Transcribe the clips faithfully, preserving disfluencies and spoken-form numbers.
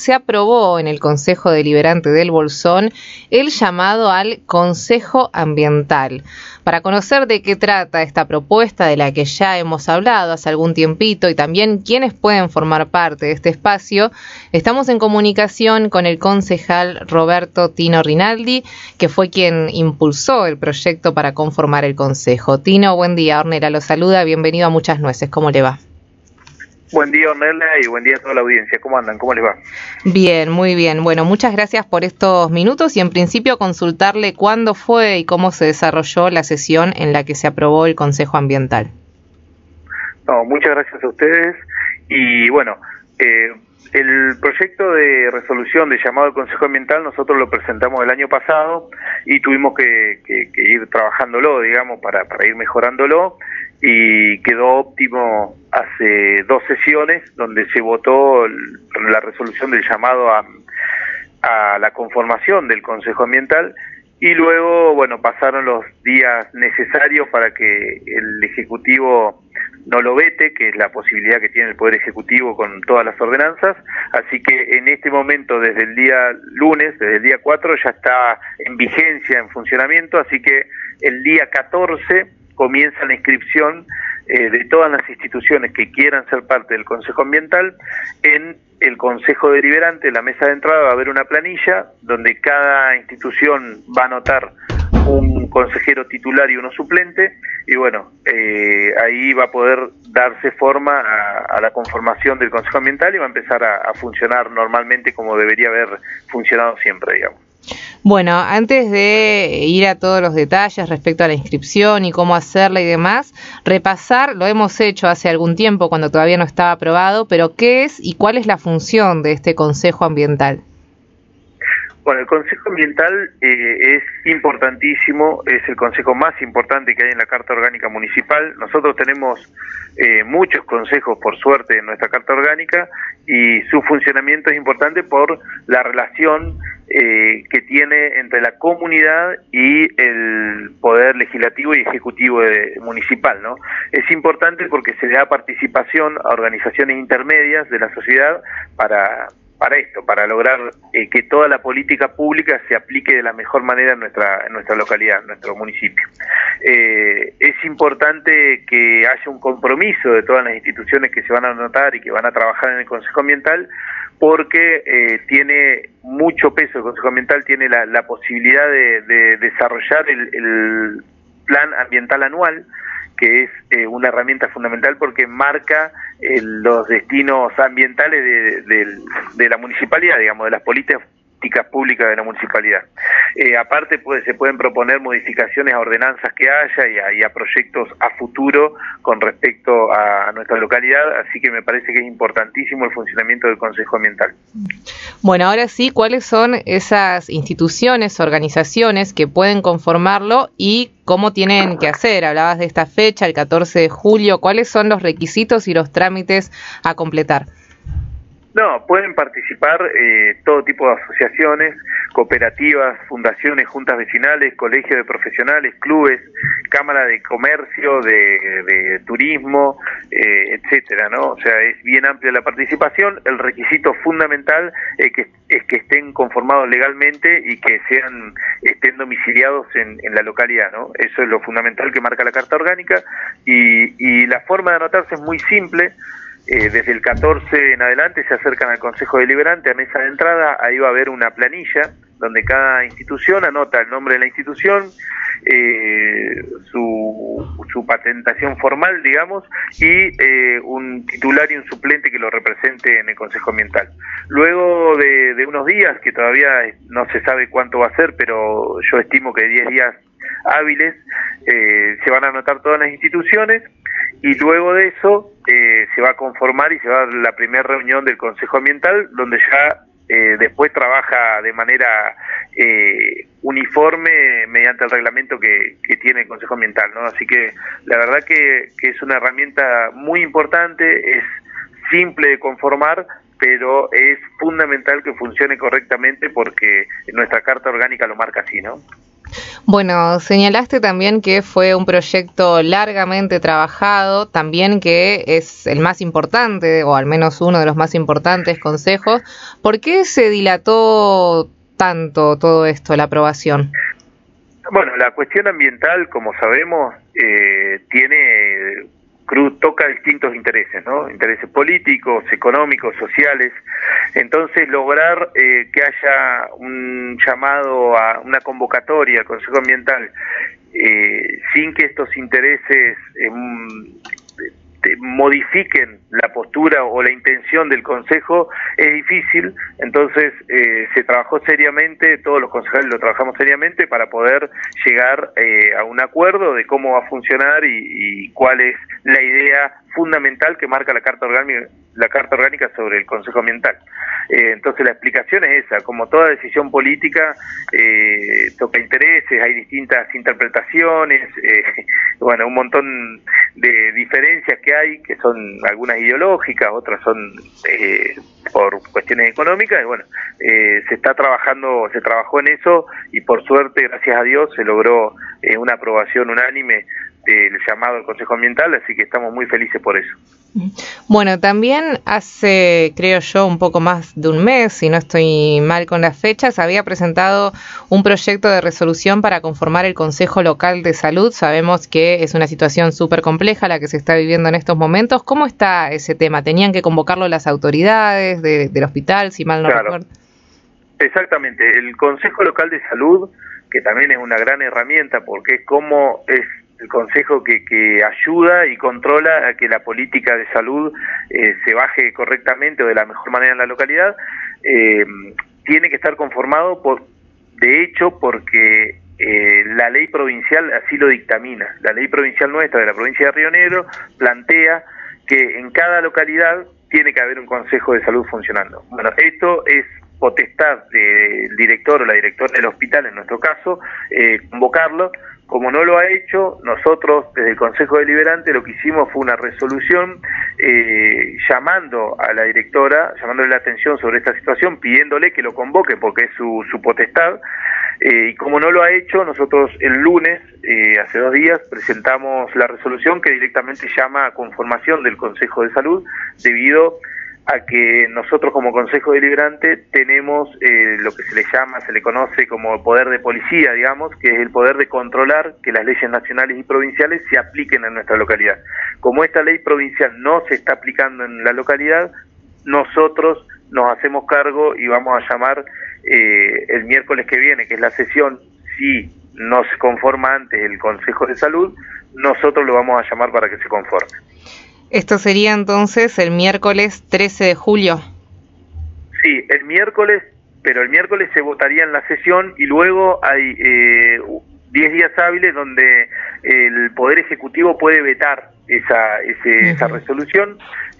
se aprobó en el Consejo Deliberante del Bolsón el llamado al Consejo Ambiental. Para conocer de qué trata esta propuesta de la que ya hemos hablado hace algún tiempito y también quiénes pueden formar parte de este espacio, estamos en comunicación con el concejal Roberto Tino Rinaldi, que fue quien impulsó el proyecto para conformar el Consejo. Tino, buen día. Ornella lo saluda. Bienvenido a Muchas Nueces. ¿Cómo le va? Buen día, Ornella, y buen día a toda la audiencia. ¿Cómo andan? ¿Cómo les va? Bien, muy bien. Bueno, muchas gracias por estos minutos y en principio consultarle cuándo fue y cómo se desarrolló la sesión en la que se aprobó el Consejo Ambiental. No, muchas gracias a ustedes. Y bueno, eh, el proyecto de resolución de llamado al Consejo Ambiental nosotros lo presentamos el año pasado y tuvimos que, que, que ir trabajándolo, digamos, para, para ir mejorándolo, y quedó óptimo hace dos sesiones donde se votó la resolución del llamado a, a la conformación del Consejo Ambiental, y luego, bueno, pasaron los días necesarios para que el Ejecutivo no lo vete, que es la posibilidad que tiene el Poder Ejecutivo con todas las ordenanzas. Así que en este momento, desde el día lunes, desde el día cuatro, ya está en vigencia, en funcionamiento, así que el día catorce comienza la inscripción eh, de todas las instituciones que quieran ser parte del Consejo Ambiental. En el Consejo Deliberante, en la mesa de entrada, va a haber una planilla donde cada institución va a anotar un consejero titular y uno suplente, y bueno, eh, ahí va a poder darse forma a, a la conformación del Consejo Ambiental y va a empezar a, a funcionar normalmente como debería haber funcionado siempre, digamos. Bueno, antes de ir a todos los detalles respecto a la inscripción y cómo hacerla y demás, repasar, lo hemos hecho hace algún tiempo cuando todavía no estaba aprobado, pero ¿qué es y cuál es la función de este Consejo Ambiental? Bueno, el Consejo Ambiental eh, es importantísimo, es el consejo más importante que hay en la Carta Orgánica Municipal. Nosotros tenemos eh, muchos consejos, por suerte, en nuestra Carta Orgánica, y su funcionamiento es importante por la relación eh, que tiene entre la comunidad y el Poder Legislativo y Ejecutivo de, municipal, ¿no? Es importante porque se le da participación a organizaciones intermedias de la sociedad para... para esto, para lograr eh, que toda la política pública se aplique de la mejor manera en nuestra en nuestra localidad, en nuestro municipio. Eh, es importante que haya un compromiso de todas las instituciones que se van a anotar y que van a trabajar en el Consejo Ambiental, porque eh, tiene mucho peso. El Consejo Ambiental tiene la, la posibilidad de, de desarrollar el, el plan ambiental anual, que es eh, una herramienta fundamental porque marca eh, los destinos ambientales de, de, de la municipalidad, digamos, de las políticas públicas de la municipalidad. Eh, aparte, pues, se pueden proponer modificaciones a ordenanzas que haya y a, y a proyectos a futuro con respecto a, a nuestra localidad, así que me parece que es importantísimo el funcionamiento del Consejo Ambiental. Bueno, ahora sí, ¿cuáles son esas instituciones, organizaciones que pueden conformarlo y cómo tienen que hacer? Hablabas de esta fecha, el catorce de julio, ¿cuáles son los requisitos y los trámites a completar? No, pueden participar eh, todo tipo de asociaciones, cooperativas, fundaciones, juntas vecinales, colegios de profesionales, clubes, cámara de comercio, de, de turismo, eh, etcétera, ¿no? O sea, es bien amplia la participación. El requisito fundamental es que, es que estén conformados legalmente y que sean estén domiciliados en, en la localidad, ¿no? Eso es lo fundamental que marca la Carta Orgánica, y, y la forma de anotarse es muy simple. Eh, desde el catorce en adelante se acercan al Consejo Deliberante, a mesa de entrada. Ahí va a haber una planilla donde cada institución anota el nombre de la institución, eh, su, su patentación formal, digamos, y eh, un titular y un suplente que lo represente en el Consejo Ambiental. Luego de, de unos días, que todavía no se sabe cuánto va a ser, pero yo estimo que diez días hábiles, eh, se van a anotar todas las instituciones, y luego de eso eh, se va a conformar y se va a dar la primera reunión del Consejo Ambiental, donde ya eh, después trabaja de manera eh, uniforme mediante el reglamento que, que tiene el Consejo Ambiental, ¿no? Así que la verdad que, que es una herramienta muy importante, es simple de conformar, pero es fundamental que funcione correctamente porque nuestra Carta Orgánica lo marca así, ¿no? Bueno, señalaste también que fue un proyecto largamente trabajado, también que es el más importante, o al menos uno de los más importantes consejos. ¿Por qué se dilató tanto todo esto, la aprobación? Bueno, la cuestión ambiental, como sabemos, eh, tiene cruz, toca distintos intereses, ¿no? Intereses políticos, económicos, sociales. Entonces, lograr eh, que haya un llamado a una convocatoria al Consejo Ambiental eh, sin que estos intereses eh, modifiquen la postura o la intención del Consejo es difícil. Entonces eh, se trabajó seriamente, todos los concejales lo trabajamos seriamente para poder llegar eh, a un acuerdo de cómo va a funcionar y, y cuál es la idea fundamental que marca la Carta Orgánica, la Carta Orgánica sobre el Consejo Ambiental. Eh, entonces la explicación es esa: como toda decisión política eh, toca intereses, hay distintas interpretaciones, eh, bueno, un montón de diferencias que hay, que son algunas ideológicas, otras son eh, por cuestiones económicas, y bueno, eh, se está trabajando, se trabajó en eso, y por suerte, gracias a Dios, se logró eh, una aprobación unánime del llamado al Consejo Ambiental, así que estamos muy felices por eso. Bueno, también hace, creo yo, un poco más de un mes, si no estoy mal con las fechas, había presentado un proyecto de resolución para conformar el Consejo Local de Salud. Sabemos que es una situación súper compleja la que se está viviendo en estos momentos. ¿Cómo está ese tema? ¿Tenían que convocarlo las autoridades de, del hospital, si mal no claro. recuerdo? Exactamente. El Consejo Local de Salud, que también es una gran herramienta, porque es como es el consejo que, que ayuda y controla a que la política de salud eh, se baje correctamente o de la mejor manera en la localidad, eh, tiene que estar conformado por, de hecho, porque eh, la ley provincial así lo dictamina. La ley provincial nuestra de la provincia de Río Negro plantea que en cada localidad tiene que haber un consejo de salud funcionando. Bueno, esto es potestad del director o la directora del hospital, en nuestro caso, eh, convocarlo. Como no lo ha hecho, nosotros desde el Consejo Deliberante lo que hicimos fue una resolución eh, llamando a la directora, llamándole la atención sobre esta situación, pidiéndole que lo convoque porque es su, su potestad. Eh, y como no lo ha hecho, nosotros el lunes, eh, hace dos días, presentamos la resolución que directamente llama a conformación del Consejo de Salud, debido a que nosotros como Consejo Deliberante tenemos eh, lo que se le llama, se le conoce como poder de policía, digamos, que es el poder de controlar que las leyes nacionales y provinciales se apliquen en nuestra localidad. Como esta ley provincial no se está aplicando en la localidad, nosotros nos hacemos cargo y vamos a llamar eh, el miércoles que viene, que es la sesión, si no se conforma antes el Consejo de Salud, nosotros lo vamos a llamar para que se conforme. Esto sería entonces el miércoles trece de julio. Sí, el miércoles, pero el miércoles se votaría en la sesión y luego hay eh, diez días hábiles donde el Poder Ejecutivo puede vetar esa, ese, uh-huh. esa resolución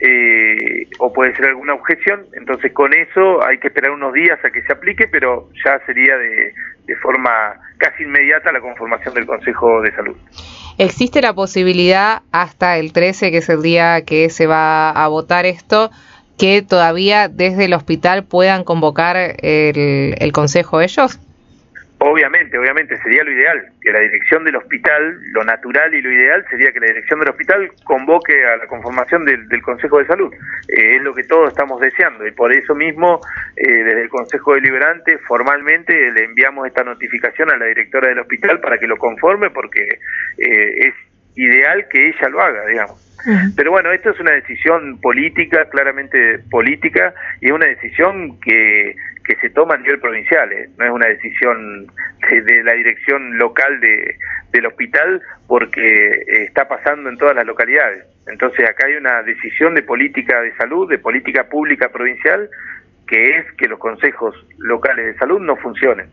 eh, o puede ser alguna objeción. Entonces con eso hay que esperar unos días a que se aplique, pero ya sería de, de forma casi inmediata la conformación del Consejo de Salud. ¿Existe la posibilidad hasta el trece, que es el día que se va a votar esto, que todavía desde el hospital puedan convocar el, el consejo ellos? Obviamente, obviamente sería lo ideal, que la dirección del hospital, lo natural y lo ideal sería que la dirección del hospital convoque a la conformación del, del Consejo de Salud. Eh, es lo que todos estamos deseando y por eso mismo eh, desde el Consejo Deliberante formalmente le enviamos esta notificación a la directora del hospital para que lo conforme, porque eh, es ideal que ella lo haga, digamos. Uh-huh. Pero bueno, esto es una decisión política, claramente política, y es una decisión que, que se toma a nivel provincial, ¿eh? No es una decisión de, de la dirección local de, del hospital, porque eh, está pasando en todas las localidades. Entonces acá hay una decisión de política de salud, de política pública provincial, que es que los consejos locales de salud no funcionen.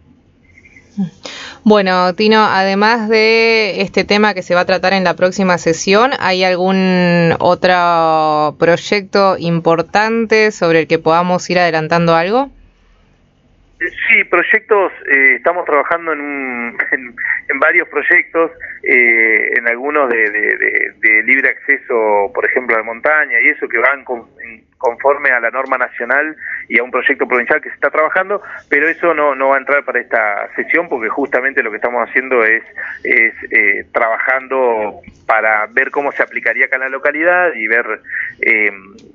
Bueno, Tino, además de este tema que se va a tratar en la próxima sesión, ¿hay algún otro proyecto importante sobre el que podamos ir adelantando algo? Sí, proyectos, eh, estamos trabajando en, un, en, en varios proyectos, eh, en algunos de, de, de, de libre acceso, por ejemplo, a la montaña y eso, que van con, conforme a la norma nacional y a un proyecto provincial que se está trabajando, pero eso no, no va a entrar para esta sesión porque justamente lo que estamos haciendo es, es eh, trabajando para ver cómo se aplicaría acá en la localidad y ver eh,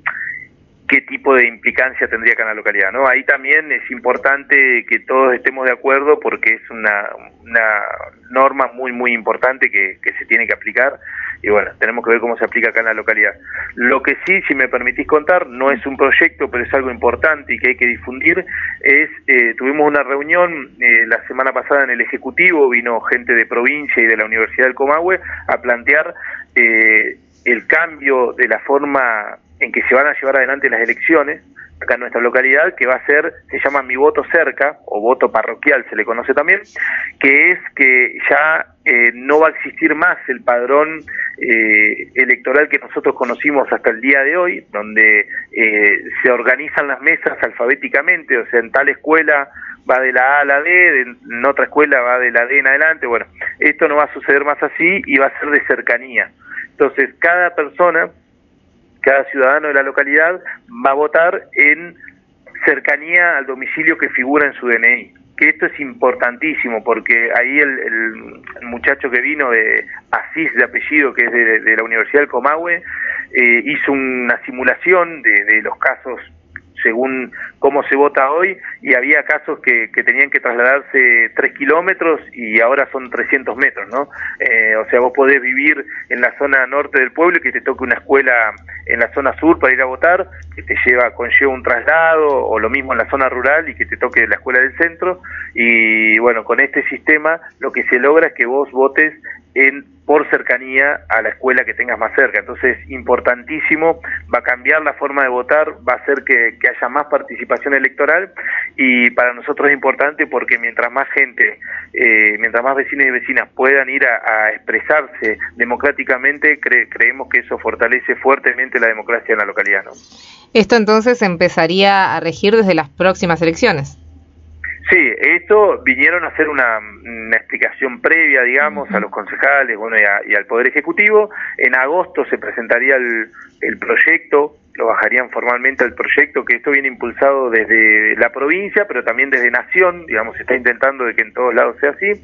qué tipo de implicancia tendría acá en la localidad, ¿no? Ahí también es importante que todos estemos de acuerdo porque es una, una norma muy, muy importante que, que se tiene que aplicar y bueno, tenemos que ver cómo se aplica acá en la localidad. Lo que sí, si me permitís contar, no es un proyecto, pero es algo importante y que hay que difundir, es, eh, tuvimos una reunión eh, la semana pasada en el Ejecutivo, vino gente de provincia y de la Universidad del Comahue a plantear eh, el cambio de la forma en que se van a llevar adelante las elecciones acá en nuestra localidad, que va a ser, se llama Mi Voto Cerca, o voto parroquial se le conoce también, que es que ya eh, no va a existir más el padrón eh, electoral que nosotros conocimos hasta el día de hoy, donde eh, se organizan las mesas alfabéticamente, o sea, en tal escuela va de la A a la D, en otra escuela va de la D en adelante. Bueno, esto no va a suceder más así y va a ser de cercanía. Entonces, cada persona, cada ciudadano de la localidad va a votar en cercanía al domicilio que figura en su D N I. Que esto es importantísimo porque ahí el, el, el muchacho que vino de Asís de apellido, que es de, de la Universidad del Comahue, eh, hizo una simulación de, de los casos según cómo se vota hoy, y había casos que, que tenían que trasladarse tres kilómetros y ahora son trescientos metros, ¿no? Eh, o sea, vos podés vivir en la zona norte del pueblo y que te toque una escuela en la zona sur para ir a votar, que te lleva, conlleva un traslado, o lo mismo en la zona rural y que te toque la escuela del centro, y bueno, con este sistema lo que se logra es que vos votes en por cercanía a la escuela que tengas más cerca. Entonces, importantísimo, va a cambiar la forma de votar, va a hacer que, que haya más participación electoral, y para nosotros es importante porque mientras más gente, eh, mientras más vecinos y vecinas puedan ir a, a expresarse democráticamente, cre, creemos que eso fortalece fuertemente la democracia en la localidad, ¿no? Esto entonces empezaría a regir desde las próximas elecciones. Sí, esto vinieron a hacer una, una explicación previa, digamos, uh-huh. a los concejales, bueno, y, a, y al Poder Ejecutivo. En agosto se presentaría el, el proyecto, lo bajarían formalmente al proyecto, que esto viene impulsado desde la provincia, pero también desde Nación, digamos, se está intentando de que en todos lados sea así.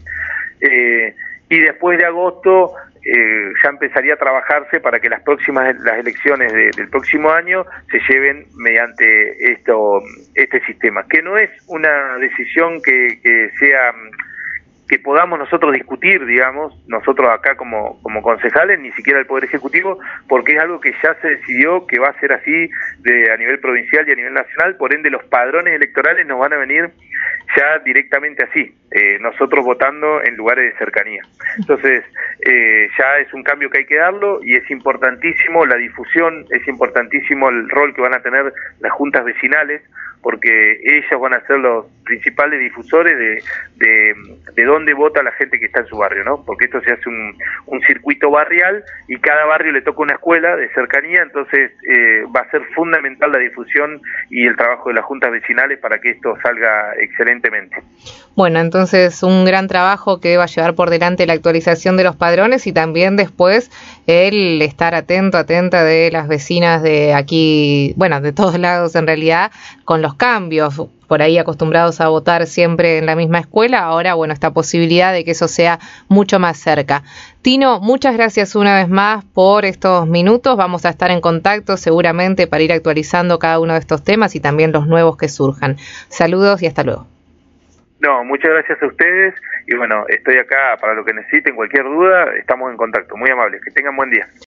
Eh, y después de agosto eh, ya empezaría a trabajarse para que las próximas las elecciones de, del próximo año se lleven mediante esto este sistema, que no es una decisión que, que sea que podamos nosotros discutir, digamos, nosotros acá como, como concejales, ni siquiera el Poder Ejecutivo, porque es algo que ya se decidió que va a ser así de a nivel provincial y a nivel nacional, por ende los padrones electorales nos van a venir ya directamente así, eh, nosotros votando en lugares de cercanía. Entonces, eh, ya es un cambio que hay que darlo, y es importantísimo la difusión, es importantísimo el rol que van a tener las juntas vecinales, porque ellas van a ser los principales difusores de, de, de dónde vota la gente que está en su barrio, ¿no? Porque esto se hace un, un circuito barrial y cada barrio le toca una escuela de cercanía, entonces eh, va a ser fundamental la difusión y el trabajo de las juntas vecinales para que esto salga excelentemente. Bueno, entonces un gran trabajo que va a llevar por delante la actualización de los padrones y también después el estar atento, atenta de las vecinas de aquí, bueno, de todos lados en realidad, con los cambios, por ahí acostumbrados a votar siempre en la misma escuela, ahora, bueno, esta posibilidad de que eso sea mucho más cerca. Tino, muchas gracias una vez más por estos minutos, vamos a estar en contacto seguramente para ir actualizando cada uno de estos temas y también los nuevos que surjan. Saludos y hasta luego. No, muchas gracias a ustedes, y bueno, estoy acá para lo que necesiten, cualquier duda, estamos en contacto. Muy amables, que tengan buen día.